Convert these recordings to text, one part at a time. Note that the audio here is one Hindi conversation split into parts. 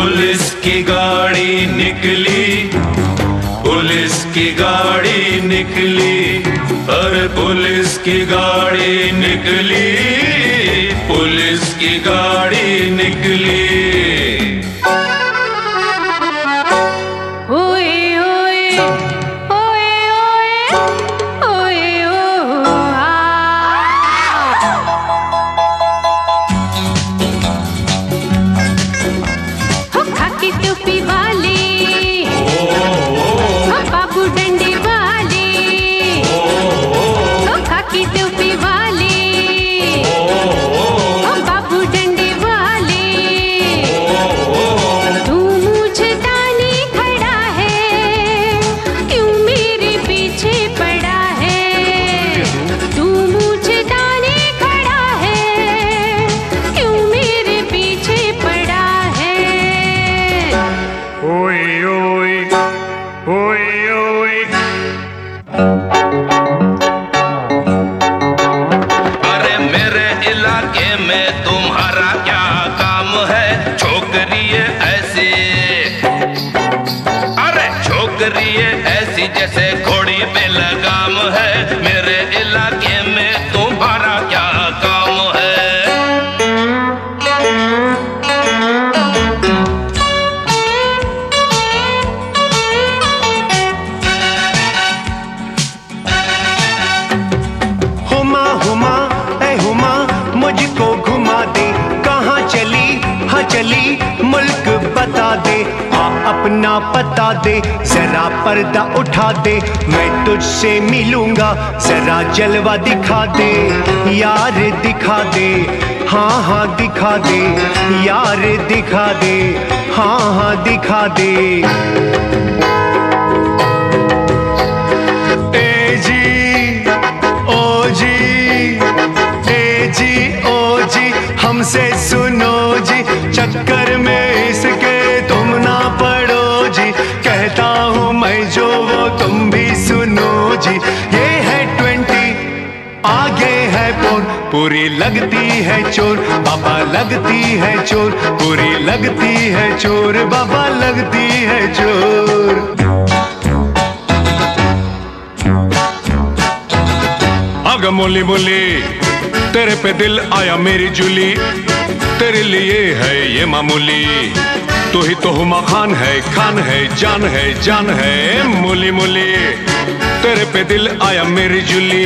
पुलिस की गाड़ी निकली, पुलिस की गाड़ी निकली, अरे पुलिस की गाड़ी निकली, पुलिस की गाड़ी निकली। ऐसी जैसे घोड़ी पे लगाम है, मेरे इलाके में तुम्हारा क्या काम है? हुमा हुमा ऐ हुमा मुझको घुमा दे, कहाँ चली हाँ चली मुल्क बता दे, अपना पता दे, जरा पर्दा उठा दे, मैं तुझसे मिलूंगा, जरा जलवा दिखा दे, यार दिखा दे, हाँ हाँ दिखा दे, यार दिखा दे, हाँ हाँ दिखा दे। ए जी ओ जी, ए जी ओ जी, हमसे सुनो जी, चक्कर में इसके तुम ना पड़ो जी, कहता हूँ मैं जो वो तुम भी सुनो जी। ये है 20, आगे है पोर, पूरी लगती है चोर, बाबा लगती है चोर, पूरी लगती है चोर, बाबा लगती है चोर। आगा मोली मोली तेरे पे दिल आया मेरी जूली, तेरे लिए है ये मामूली, तू ही तो हुमा खान है, खान है, जान है, जान है, मूली मूली तेरे पे दिल आया मेरी जूली।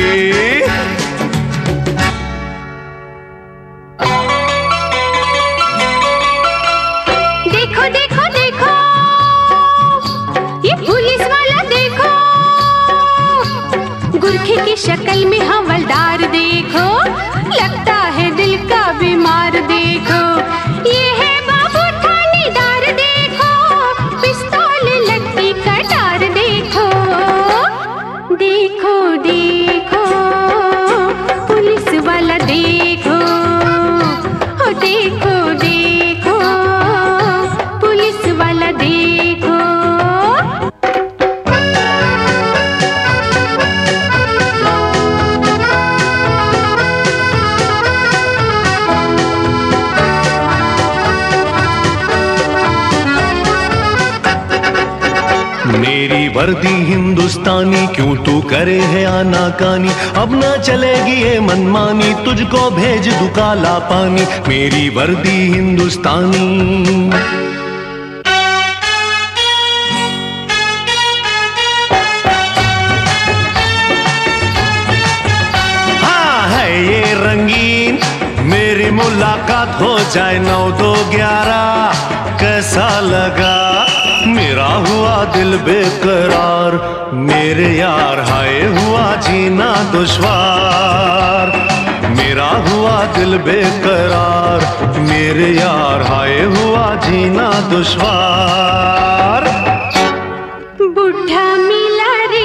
देखो देखो देखो ये पुलिस वाला देखो, गुरखे की शक्ल में हवलदार देखो, लगता है दिल का बीमार देखो, ये है बाबू थानेदार देखो, पिस्तौल लट्टी कटार देखो, देखो देखो पुलिस वाला देखो, हो देखो देखो पुलिस वाला देखो। मेरी वर्दी हिंदुस्तानी, क्यों तू करे है आनाकानी, अब ना चलेगी ये मनमानी, तुझको भेज दूं काला पानी, मेरी वर्दी हिंदुस्तानी। हाँ है ये रंगीन, मेरी मुलाकात हो जाए 9-2-11, कैसा लगा मेरा हुआ दिल बेकरार, मेरे यार हाय हुआ जीना दुश्वार, मेरा हुआ दिल बेकरार, मेरे यार हाय हुआ जीना दुश्वार। बुढ़ा मिला रे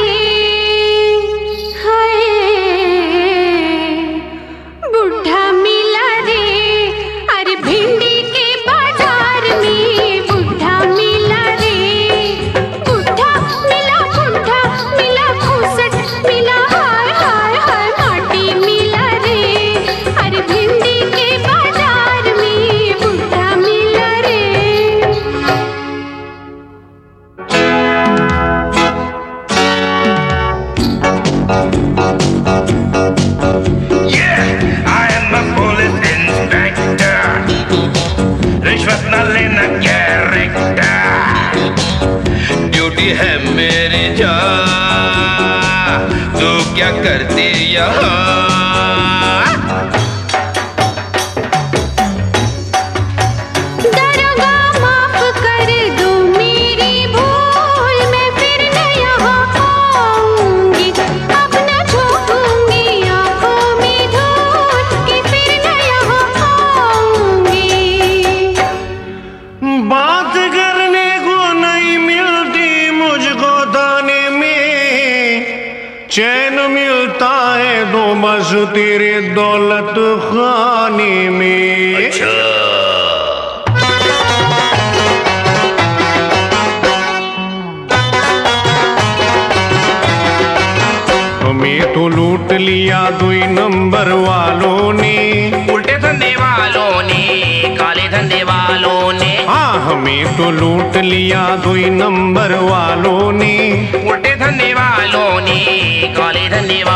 हाय, बुढ़ा मिला रे, अरे भिंडी के बाजार में बुढ़ा मिला रे, बुढ़ा मिला, बुढ़ा मिला, फुसट मिला, हाय हाय हाय माटी मिला रे, अरे भिंडी के बाजार में बुढ़ा मिला रे। तेरे दौलत खाने में। अच्छा। हमें तो लूट लिया 2 नंबर वालों ने, उल्टे धंधे वालों ने, काले धंधे वालों ने। हाँ हमें तो लूट लिया 2 नंबर वालों ने, उल्टे धंधे वालों ने, काले धंधे वालों